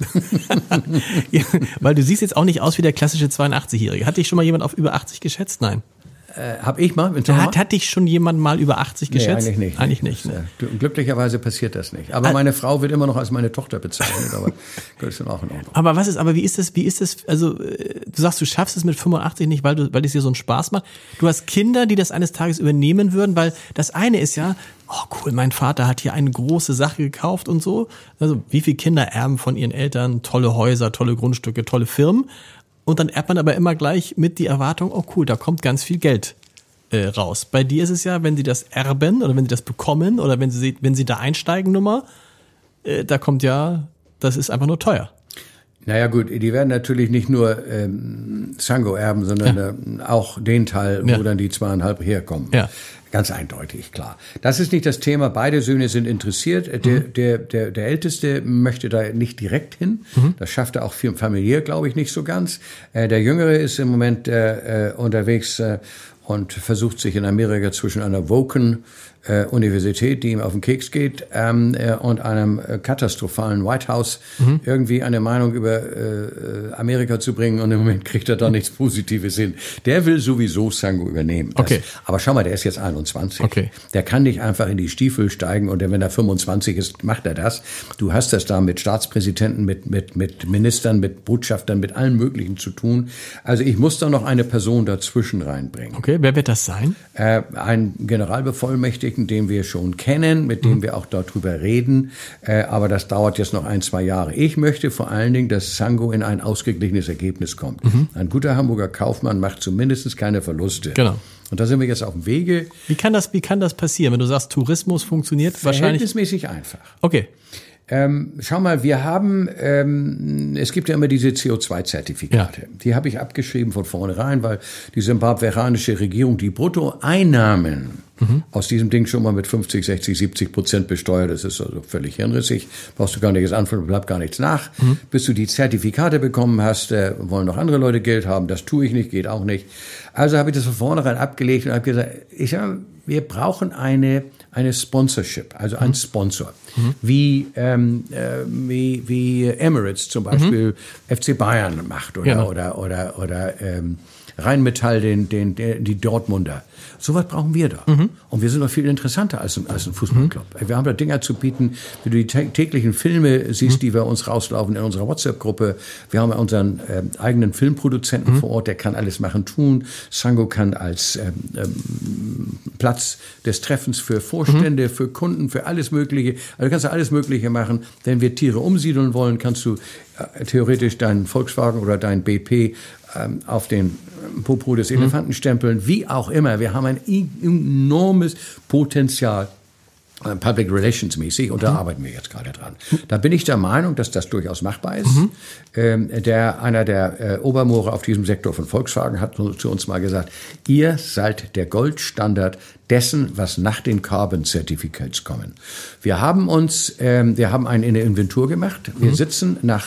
Ja, weil du siehst jetzt auch nicht aus wie der klassische zweiundachtzig-Jährige. Hat dich schon mal jemand auf über achtzig geschätzt? Nein.
Äh, hab ich mal?
Hat, hat dich schon jemand mal über achtzig geschätzt?
Nee, eigentlich nicht.
Eigentlich nicht. Ne?
Ja, glücklicherweise passiert das nicht. Aber ah, meine Frau wird immer noch als meine Tochter bezeichnet. Aber das ist dann auch in Ordnung.
Aber was ist? Aber wie ist das? Wie ist das? Also du sagst, du schaffst es mit fünfundachtzig nicht, weil du, weil es dir so einen Spaß macht. Du hast Kinder, die das eines Tages übernehmen würden, weil das eine ist ja, oh cool, mein Vater hat hier eine große Sache gekauft und so. Also wie viele Kinder erben von ihren Eltern tolle Häuser, tolle Grundstücke, tolle Firmen. Und dann erbt man aber immer gleich mit die Erwartung, oh cool, da kommt ganz viel Geld äh, raus. Bei dir ist es ja, wenn sie das erben oder wenn sie das bekommen oder wenn sie wenn sie da einsteigen, Nummer, äh, da kommt ja, das ist einfach nur teuer.
Naja gut, die werden natürlich nicht nur ähm, Sango erben, sondern ja. äh, auch den Teil, wo ja. dann die zweieinhalb herkommen. Ja. Ganz eindeutig, klar. Das ist nicht das Thema. Beide Söhne sind interessiert. Mhm. Der, der, der, der Älteste möchte da nicht direkt hin. Mhm. Das schafft er auch familiär, glaube ich, nicht so ganz. Äh, der Jüngere ist im Moment äh, unterwegs äh, und versucht sich in Amerika zwischen einer Woken äh, Universität, die ihm auf den Keks geht, ähm, äh, und einem äh, katastrophalen White House mhm. irgendwie eine Meinung über äh, Amerika zu bringen. Und im Moment kriegt er da nichts Positives hin. Der will sowieso Sango übernehmen. Das,
okay.
Aber schau mal, der ist jetzt einundzwanzig.
Okay.
Der kann nicht einfach in die Stiefel steigen und wenn er fünfundzwanzig ist, macht er das. Du hast das da mit Staatspräsidenten, mit, mit, mit Ministern, mit Botschaftern, mit allen Möglichen zu tun. Also ich muss da noch eine Person dazwischen reinbringen.
Okay, wer wird das sein?
Äh, ein Generalbevollmächtigten, den wir schon kennen, mit dem mhm. wir auch darüber reden. Äh, aber das dauert jetzt noch ein, zwei Jahre. Ich möchte vor allen Dingen, dass Sango in ein ausgeglichenes Ergebnis kommt. Mhm. Ein guter Hamburger Kaufmann macht zumindest keine Verluste.
Genau.
Und da sind wir jetzt auf dem Wege.
Wie kann das, wie kann das passieren, wenn du sagst, Tourismus funktioniert? Wahrscheinlich
verhältnismäßig einfach.
Okay.
Ähm, schau mal, wir haben, ähm, es gibt ja immer diese C O zwei Zertifikate. Ja. Die habe ich abgeschrieben von vornherein, weil die simbabweanische Regierung die Bruttoeinnahmen mhm. aus diesem Ding schon mal mit fünfzig, sechzig, siebzig Prozent besteuert. Das ist also völlig hirnrissig. Brauchst du gar nichts anfangen, bleibt gar nichts nach. Mhm. Bis du die Zertifikate bekommen hast, äh, wollen noch andere Leute Geld haben. Das tue ich nicht, geht auch nicht. Also habe ich das von vornherein abgelegt und habe gesagt, ich sag, wir brauchen eine eine Sponsorship, also ein mhm. Sponsor, mhm. wie, ähm, äh, wie wie Emirates zum Beispiel mhm. F C Bayern macht oder ja. oder oder oder ähm, Rheinmetall den den, den die Dortmunder. So was brauchen wir da. Mhm. Und wir sind noch viel interessanter als ein, als ein Fußballclub. Mhm. Wir haben da Dinger zu bieten, wie du die täglichen Filme siehst, mhm. die wir uns rauslaufen in unserer WhatsApp-Gruppe. Wir haben unseren äh, eigenen Filmproduzenten mhm. vor Ort, der kann alles machen, tun. Sango kann als ähm, ähm, Platz des Treffens für Vorstände, mhm. für Kunden, für alles Mögliche. Also du kannst alles Mögliche machen. Wenn wir Tiere umsiedeln wollen, kannst du äh, theoretisch deinen Volkswagen oder dein B P ähm, auf den Popo des Elefanten mhm. stempeln, wie auch immer. Wir haben ein enormes Potenzial, äh, Public Relations mäßig, und da mhm. arbeiten wir jetzt gerade dran. Da bin ich der Meinung, dass das durchaus machbar ist. Mhm. Ähm, der, einer der äh, Obermohre auf diesem Sektor von Volkswagen hat zu uns mal gesagt, ihr seid der Goldstandard dessen, was nach den Carbon Certificates kommen. Wir haben uns, ähm, wir haben eine Inventur gemacht. Wir mhm. sitzen nach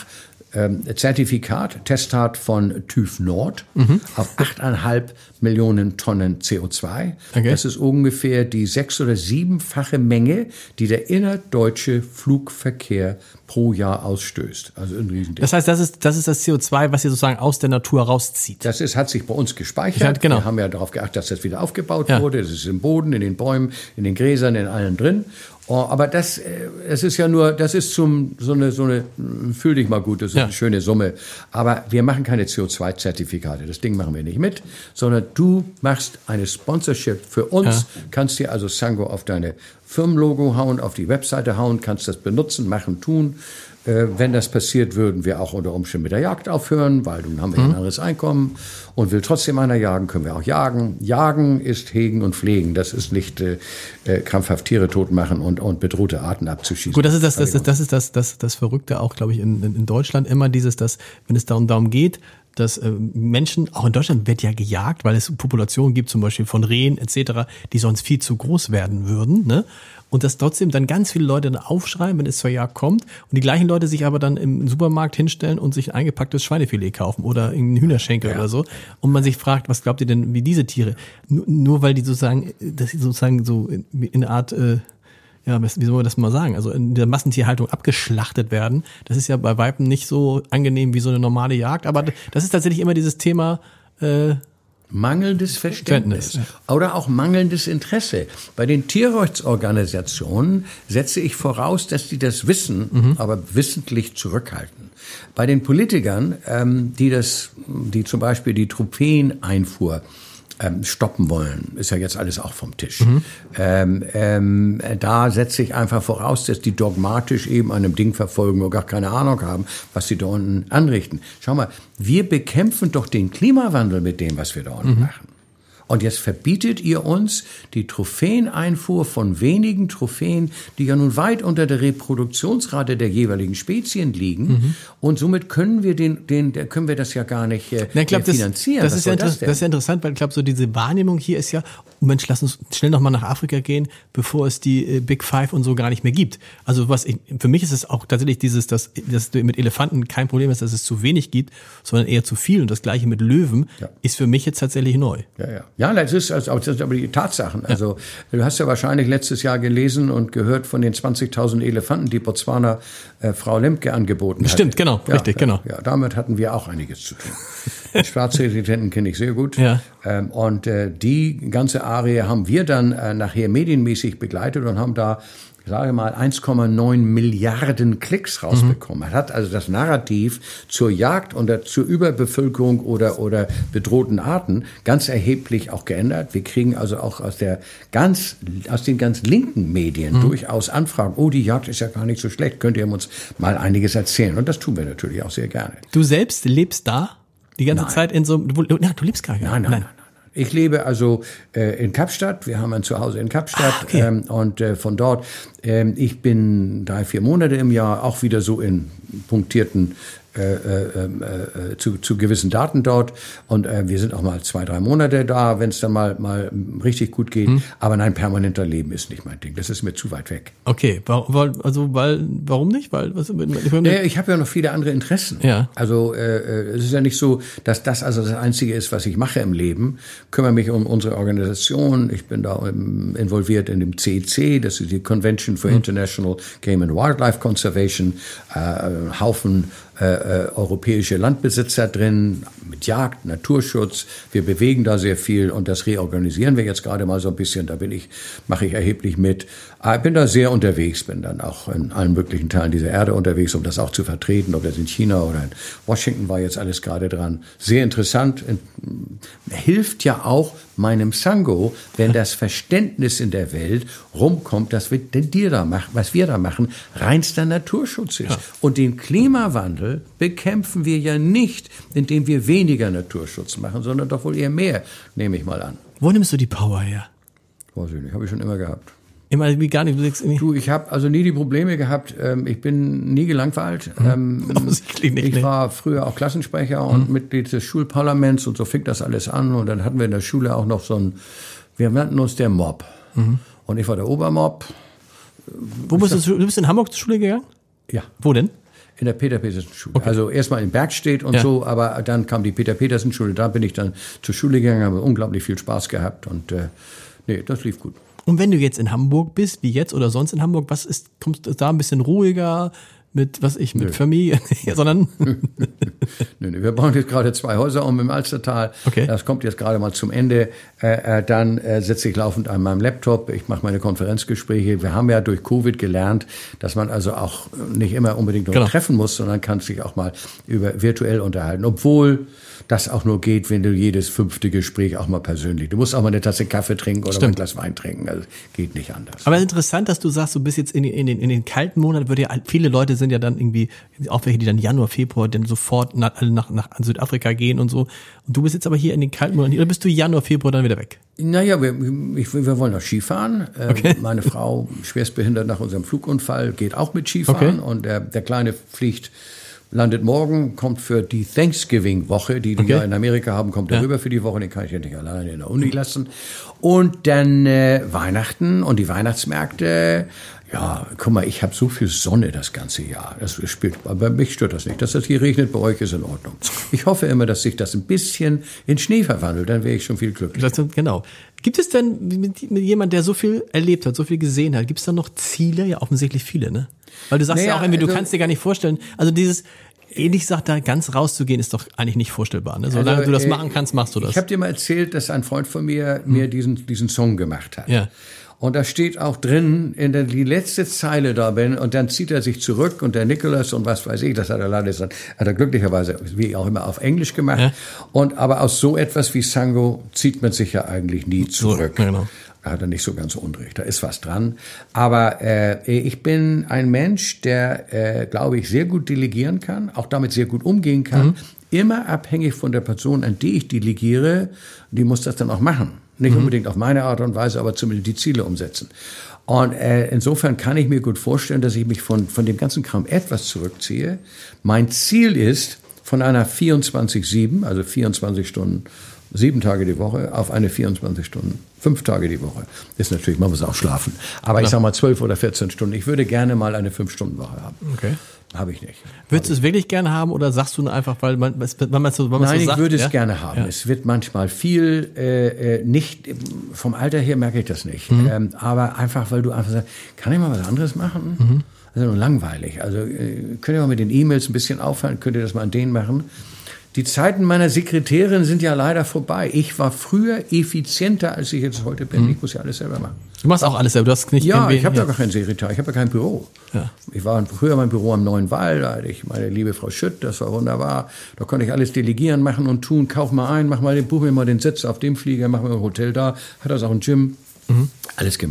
Zertifikat, Testat von TÜV Nord mhm. auf achteinhalb Millionen Tonnen C O zwei. Okay. Das ist ungefähr die sechs- oder siebenfache Menge, die der innerdeutsche Flugverkehr pro Jahr ausstößt. Also ein Riesending.
Das heißt, das ist, das ist das C O zwei, was ihr sozusagen aus der Natur rauszieht.
Das ist, hat sich bei uns gespeichert.
Ja, genau.
Wir haben ja darauf geachtet, dass das wieder aufgebaut ja. wurde. Das ist im Boden, in den Bäumen, in den Gräsern, in allen drin. Oh, aber das, das ist ja nur, das ist zum, so eine, so eine, fühl dich mal gut, das ist ja. eine schöne Summe. Aber wir machen keine C O zwei Zertifikate. Das Ding machen wir nicht mit, sondern du machst eine Sponsorship für uns, ja. kannst dir also Sango auf deine Firmenlogo hauen, auf die Webseite hauen, kannst das benutzen, machen, tun. Äh, wenn das passiert, würden wir auch unter Umständen mit der Jagd aufhören, weil dann haben wir mhm. ein anderes Einkommen. Und will trotzdem einer jagen, können wir auch jagen. Jagen ist Hegen und Pflegen. Das ist nicht äh, äh, krampfhaft Tiere tot machen und, und bedrohte Arten abzuschießen.
Gut, das ist das, das, das, das, ist das, das, das Verrückte auch, glaube ich, in, in Deutschland immer dieses, dass, wenn es darum, darum geht, dass äh, Menschen, auch in Deutschland wird ja gejagt, weil es Populationen gibt, zum Beispiel von Rehen et cetera, die sonst viel zu groß werden würden, ne? Und dass trotzdem dann ganz viele Leute dann aufschreien, wenn es zur Jagd kommt, und die gleichen Leute sich aber dann im Supermarkt hinstellen und sich ein eingepacktes Schweinefilet kaufen oder einen Hühnerschenkel ja. oder so, und man sich fragt, was glaubt ihr denn, wie diese Tiere, nur, nur weil die sozusagen, dass sie sozusagen so in, in eine Art, äh, ja, wie soll man das mal sagen, also in der Massentierhaltung abgeschlachtet werden, das ist ja bei Weitem nicht so angenehm wie so eine normale Jagd, aber das ist tatsächlich immer dieses Thema, äh,
mangelndes Verständnis ja. oder auch mangelndes Interesse. Bei den Tierrechtsorganisationen setze ich voraus, dass die das wissen, mhm. aber wissentlich zurückhalten. Bei den Politikern, ähm, die das, die zum Beispiel die Trophäeneinfuhr ähm, stoppen wollen, ist ja jetzt alles auch vom Tisch. Mhm. Ähm, ähm, da setze ich einfach voraus, dass die dogmatisch eben an einem Ding verfolgen und gar keine Ahnung haben, was sie da unten anrichten. Schau mal, wir bekämpfen doch den Klimawandel mit dem, was wir da unten mhm. machen. Und jetzt verbietet ihr uns die Trophäeneinfuhr von wenigen Trophäen, die ja nun weit unter der Reproduktionsrate der jeweiligen Spezien liegen. Mhm. Und somit können wir den, den, können wir das ja gar nicht äh,
Na, ich glaub,
finanzieren.
Das, das, ist ja das, das ist ja interessant, weil ich glaube, so diese Wahrnehmung hier ist ja, oh Mensch, lass uns schnell nochmal nach Afrika gehen, bevor es die äh, Big Five und so gar nicht mehr gibt. Also was ich, für mich ist es auch tatsächlich dieses, dass, dass mit Elefanten kein Problem ist, dass es zu wenig gibt, sondern eher zu viel. Und das Gleiche mit Löwen ja. ist für mich jetzt tatsächlich neu.
Ja, ja. Ja, das ist, also, das sind aber die Tatsachen. Also, du hast ja wahrscheinlich letztes Jahr gelesen und gehört von den zwanzigtausend Elefanten, die Botswana äh, Frau Lemke angeboten hat.
Stimmt, genau,
ja,
richtig,
ja,
genau.
Ja, damit hatten wir auch einiges zu tun. Den Staatsresidenten kenne ich sehr gut.
Ja.
Ähm, und äh, die ganze Arie haben wir dann äh, nachher medienmäßig begleitet und haben da, sage mal, eins Komma neun Milliarden Klicks rausbekommen. Man hat also das Narrativ zur Jagd und zur Überbevölkerung oder, oder bedrohten Arten ganz erheblich auch geändert. Wir kriegen also auch aus der ganz, aus den ganz linken Medien mhm. durchaus Anfragen. Oh, die Jagd ist ja gar nicht so schlecht. Könnt ihr uns mal einiges erzählen? Und das tun wir natürlich auch sehr gerne.
Du selbst lebst da die ganze
nein.
Zeit in so, du, na, du lebst gar nicht.
Nein, nein, nein. nein. Ich lebe also äh, in Kapstadt. Wir haben ein Zuhause in Kapstadt.
Ah, okay.
ähm, und äh, von dort, ähm, ich bin drei, vier Monate im Jahr auch wieder so in punktierten Äh, äh, äh, zu, zu gewissen Daten dort und äh, wir sind auch mal zwei, drei Monate da, wenn es dann mal, mal richtig gut geht. Hm. Aber nein, permanenter Leben ist nicht mein Ding. Das ist mir zu weit weg.
Okay, weil, also weil, warum nicht? Weil was? Ich,
naja, ich habe ja noch viele andere Interessen.
Ja.
Also äh, es ist ja nicht so, dass das also das Einzige ist, was ich mache im Leben. Ich kümmere mich um unsere Organisation. Ich bin da im, involviert in dem C C, das ist die Convention for hm. International Game and Wildlife Conservation. Äh, Haufen Äh, äh, europäische Landbesitzer drin, mit Jagd, Naturschutz. Wir bewegen da sehr viel und das reorganisieren wir jetzt gerade mal so ein bisschen. Da bin ich, mache ich erheblich mit. Ich bin da sehr unterwegs, bin dann auch in allen möglichen Teilen dieser Erde unterwegs, um das auch zu vertreten, ob das in China oder in Washington war jetzt alles gerade dran. Sehr interessant. Hilft ja auch meinem Sango, wenn das Verständnis in der Welt rumkommt, dass wir, denn dir da machen, was wir da machen, reinster Naturschutz ist. Ja. Und den Klimawandel bekämpfen wir ja nicht, indem wir weniger Naturschutz machen, sondern doch wohl eher mehr, nehme ich mal an.
Wo nimmst du die Power her?
Weiß ich nicht, habe ich schon immer gehabt.
Immer wie gar nicht. Du,
du ich habe also nie die Probleme gehabt. Ähm, ich bin nie gelangweilt. Ähm,
nicht,
ich
ne?
war früher auch Klassensprecher mhm. und Mitglied des Schulparlaments und so fing das alles an. Und dann hatten wir in der Schule auch noch so ein, wir nannten uns der Mob. Mhm. Und ich war der Obermob.
Wo bist du? Du bist in Hamburg zur Schule gegangen?
Ja.
Wo denn?
In der Peter-Petersen-Schule.
Okay.
Also erstmal in Bergstedt und
ja.
so, aber dann kam die Peter-Petersen-Schule. Da bin ich dann zur Schule gegangen, habe unglaublich viel Spaß gehabt und äh, nee, das lief gut.
Und wenn du jetzt in Hamburg bist, wie jetzt oder sonst in Hamburg, was ist, kommst du da ein bisschen ruhiger mit, was ich, mit Nö. Familie, sondern?
Nö, nö, wir bauen jetzt gerade zwei Häuser um im Alstertal.
Okay.
Das kommt jetzt gerade mal zum Ende. Äh, dann äh, sitze ich laufend an meinem Laptop. Ich mache meine Konferenzgespräche. Wir haben ja durch Covid gelernt, dass man also auch nicht immer unbedingt nur genau. treffen muss, sondern kann sich auch mal über virtuell unterhalten. Obwohl das auch nur geht, wenn du jedes fünfte Gespräch auch mal persönlich. Du musst auch mal eine Tasse Kaffee trinken oder mal ein Glas Wein trinken. Also geht nicht anders.
Aber interessant, dass du sagst, du bist jetzt in, in, den, in den kalten Monaten, würde ja, viele Leute sind ja dann irgendwie, auch welche, die dann Januar, Februar dann sofort nach, nach, nach Südafrika gehen und so. Und du bist jetzt aber hier in den kalten Monaten, oder bist du Januar, Februar dann wieder weg?
Naja, wir, ich, wir wollen noch Skifahren.
Okay.
Ähm, meine Frau, schwerstbehindert nach unserem Flugunfall, geht auch mit Skifahren. Okay. Und der, der Kleine fliegt, landet morgen, kommt für die Thanksgiving-Woche, die die okay. ja in Amerika haben, kommt er ja. rüber für die Woche, den kann ich ja nicht alleine in der Uni lassen. Und dann äh, Weihnachten und die Weihnachtsmärkte. Ja, guck mal, ich habe so viel Sonne das ganze Jahr. Das spielt, bei mich stört das nicht. Dass das hier regnet, bei euch ist in Ordnung. Ich hoffe immer, dass sich das ein bisschen in Schnee verwandelt, dann wäre ich schon viel glücklicher.
Das, genau. Gibt es denn mit, mit jemand, der so viel erlebt hat, so viel gesehen hat, gibt es da noch Ziele? Ja, offensichtlich viele, ne? Weil du sagst naja, ja auch irgendwie, du also, kannst dir gar nicht vorstellen, also dieses, ähnlich sagt da, ganz rauszugehen, ist doch eigentlich nicht vorstellbar, ne? Solange also, du das machen kannst, machst du das.
Ich habe dir mal erzählt, dass ein Freund von mir hm. mir diesen, diesen Song gemacht hat.
Ja.
Und da steht auch drin, in der die letzte Zeile da bin, und dann zieht er sich zurück und der Nicholas und was weiß ich, das hat er leider hat er glücklicherweise, wie auch immer, auf Englisch gemacht. Ja. Und aber aus so etwas wie Sango zieht man sich ja eigentlich nie zurück.
So, genau.
Da hat er nicht so ganz unrecht, da ist was dran. Aber äh, ich bin ein Mensch, der, äh, glaube ich, sehr gut delegieren kann, auch damit sehr gut umgehen kann. Mhm. Immer abhängig von der Person, an die ich delegiere, die muss das dann auch machen. Nicht mhm. unbedingt auf meine Art und Weise, aber zumindest die Ziele umsetzen. Und äh, insofern kann ich mir gut vorstellen, dass ich mich von, von dem ganzen Kram etwas zurückziehe. Mein Ziel ist, von einer vierundzwanzig sieben, also vierundzwanzig Stunden, sieben Tage die Woche, auf eine vierundzwanzig Stunden, fünf Tage die Woche. Ist natürlich, man muss auch schlafen. Aber ja. ich sag mal zwölf oder vierzehn Stunden. Ich würde gerne mal eine fünf-Stunden-Woche haben.
Okay.
Habe ich nicht.
Würdest du es wirklich gerne haben oder sagst du nur einfach, weil man es so, weil man
Nein,
so
sagt?
Nein,
ich würde es
ja?
gerne haben. Ja. Es wird manchmal viel, äh, nicht, vom Alter her merke ich das nicht.
Mhm.
Ähm, aber einfach, weil du einfach sagst, kann ich mal was anderes machen? Mhm. Das ist nur langweilig. Also äh, könnt ihr mal mit den E-Mails ein bisschen aufhören, könnt ihr das mal an denen machen? Die Zeiten meiner Sekretärin sind ja leider vorbei. Ich war früher effizienter, als ich jetzt heute bin. Mhm. Ich muss ja alles selber machen.
Du machst auch alles selber, du hast nicht...
Ja, ich habe ja gar keinen Sekretär, ich habe ja kein Büro.
Ja.
Ich war früher mein Büro am Neuen Wall, da hatte ich meine liebe Frau Schütt, das war wunderbar. Da konnte ich alles delegieren, machen und tun, kauf mal ein, mach mal den, buch mir mal den Sitz auf dem Flieger, mach mal ein Hotel da, hat das auch ein Gym. Mhm. Alles gemacht.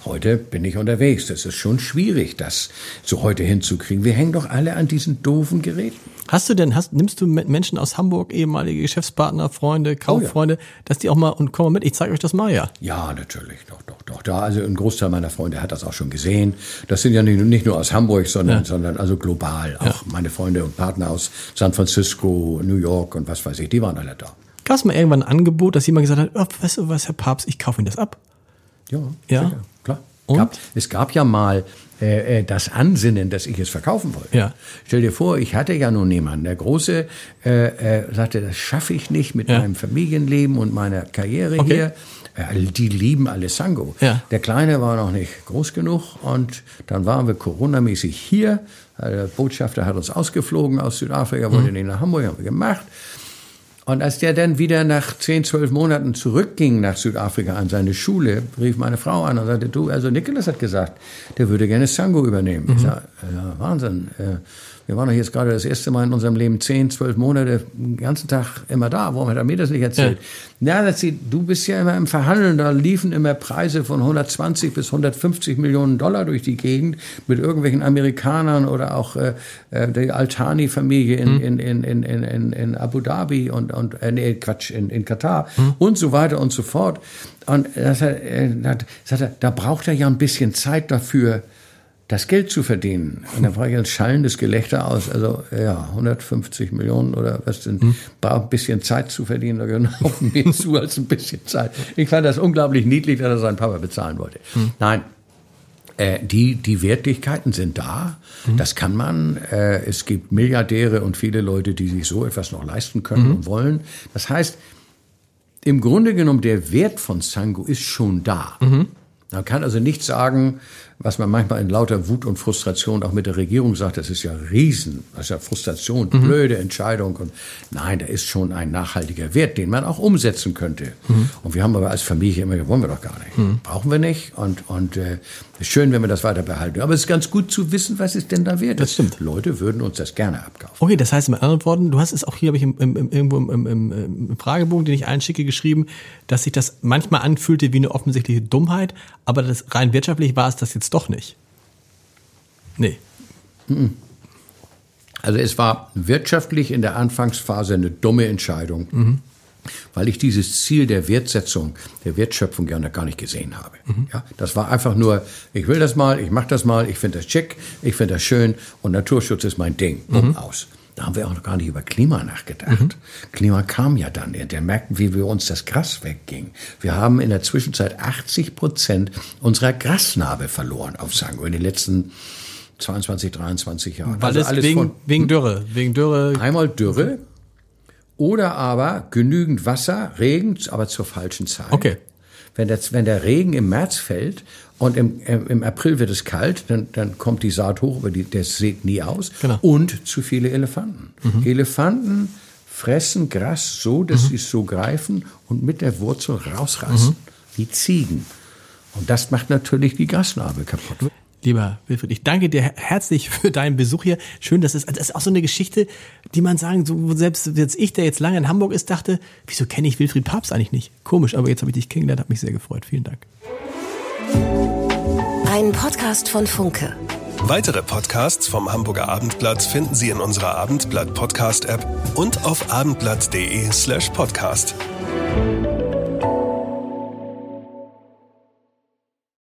Heute bin ich unterwegs. Das ist schon schwierig, das so heute hinzukriegen. Wir hängen doch alle an diesen doofen Geräten.
Hast du denn, hast, nimmst du mit Menschen aus Hamburg, ehemalige Geschäftspartner, Freunde, Kauffreunde, oh ja. dass die auch mal, und komm mal mit, ich zeige euch das mal, ja?
Ja, natürlich, doch, doch, doch. Da, also ein Großteil meiner Freunde hat das auch schon gesehen. Das sind ja nicht, nicht nur aus Hamburg, sondern, ja. sondern also global. Auch ja. meine Freunde und Partner aus San Francisco, New York und was weiß ich, die waren alle da.
Gab es mal irgendwann ein Angebot, dass jemand gesagt hat, oh, weißt du was, Herr Papst, ich kaufe Ihnen das ab?
Ja,
ja?
Sicher, klar.
Und?
Gab, es gab ja mal äh, das Ansinnen, dass ich es verkaufen wollte.
Ja.
Stell dir vor, ich hatte ja nun niemanden. Der Große äh, äh, sagte, das schaffe ich nicht mit ja. meinem Familienleben und meiner Karriere okay. hier. Äh, die lieben Alessandro.
Ja.
Der Kleine war noch nicht groß genug und dann waren wir coronamäßig hier. Der Botschafter hat uns ausgeflogen aus Südafrika, wollte mhm. nicht nach Hamburg, haben wir gemacht. Und als der dann wieder nach zehn, zwölf Monaten zurückging nach Südafrika an seine Schule, rief meine Frau an und sagte, du, also Nicholas hat gesagt, der würde gerne Sango übernehmen. Mhm. Ich sag, ja, Wahnsinn. Wir waren doch jetzt gerade das erste Mal in unserem Leben zehn, zwölf Monate den ganzen Tag immer da. Warum hat er mir das nicht erzählt? Ja, ja sie, du bist ja immer im Verhandeln. Da liefen immer Preise von hundertzwanzig bis hundertfünfzig Millionen Dollar durch die Gegend mit irgendwelchen Amerikanern oder auch äh, die Al-Thani-Familie in, mhm. in, in, in, in, in Abu Dhabi und, und äh, nee, Quatsch, in, in Katar mhm. und so weiter und so fort. Und das hat, äh, das hat, da braucht er ja ein bisschen Zeit dafür, das Geld zu verdienen. Und da war ich ein schallendes Gelächter aus. Also, ja, hundertfünfzig Millionen oder was denn, hm. braucht ein bisschen Zeit zu verdienen. Da gehört auch mehr zu als ein bisschen Zeit. Ich fand das unglaublich niedlich, dass er seinen Papa bezahlen wollte. Hm. Nein, äh, die, die Wertigkeiten sind da. Hm. Das kann man. Äh, es gibt Milliardäre und viele Leute, die sich so etwas noch leisten können hm. und wollen. Das heißt, im Grunde genommen, der Wert von Sango ist schon da. Mhm. Man kann also nicht sagen, was man manchmal in lauter Wut und Frustration auch mit der Regierung sagt, das ist ja Riesen, das ist ja Frustration, mhm. blöde Entscheidung. Und nein, da ist schon ein nachhaltiger Wert, den man auch umsetzen könnte. Mhm. Und wir haben aber als Familie immer gesagt, wollen wir doch gar nicht. Mhm. Brauchen wir nicht. Und, und äh, ist schön, wenn wir das weiter behalten. Aber es ist ganz gut zu wissen, was ist denn da wert.
Das stimmt.
Leute würden uns das gerne abkaufen.
Okay, das heißt mit anderen Worten, du hast es auch hier, habe ich im, im, irgendwo im, im, im Fragebogen, den ich allen schicke, geschrieben, dass sich das manchmal anfühlte wie eine offensichtliche Dummheit, aber das rein wirtschaftlich war es das jetzt doch nicht. Nee.
Also es war wirtschaftlich in der Anfangsphase eine dumme Entscheidung, mhm. weil ich dieses Ziel der Wertsetzung, der Wertschöpfung ja noch gar nicht gesehen habe. Mhm. Ja, das war einfach nur, ich will das mal, ich mache das mal, ich finde das schick, ich finde das schön und Naturschutz ist mein Ding. Bumm, mhm. aus. Da haben wir auch noch gar nicht über Klima nachgedacht. Mhm. Klima kam ja dann. Der merkten, wie wir uns das Gras wegging. Wir haben in der Zwischenzeit achtzig Prozent unserer Grasnarbe verloren auf Sango in den letzten zweiundzwanzig, dreiundzwanzig Jahren.
Weil also es alles wegen, von, wegen Dürre, wegen Dürre.
Einmal Dürre oder aber genügend Wasser, Regen, aber zur falschen Zeit.
Okay.
Wenn der, wenn der Regen im März fällt und im, im April wird es kalt, dann, dann kommt die Saat hoch, aber die, das sieht nie aus.
Genau.
Und zu viele Elefanten. Mhm. Elefanten fressen Gras so, dass mhm. sie es so greifen und mit der Wurzel rausreißen, mhm. wie Ziegen. Und das macht natürlich die Grasnarbe kaputt.
Lieber Wilfried, ich danke dir herzlich für deinen Besuch hier. Schön, dass es, das ist auch so eine Geschichte, die man sagen, so selbst jetzt ich, der jetzt lange in Hamburg ist, dachte, wieso kenne ich Wilfried Papst eigentlich nicht? Komisch, aber jetzt habe ich dich kennengelernt, hat mich sehr gefreut. Vielen Dank.
Ein Podcast von Funke.
Weitere Podcasts vom Hamburger Abendblatt finden Sie in unserer Abendblatt Podcast App und auf abendblatt punkt de slash podcast.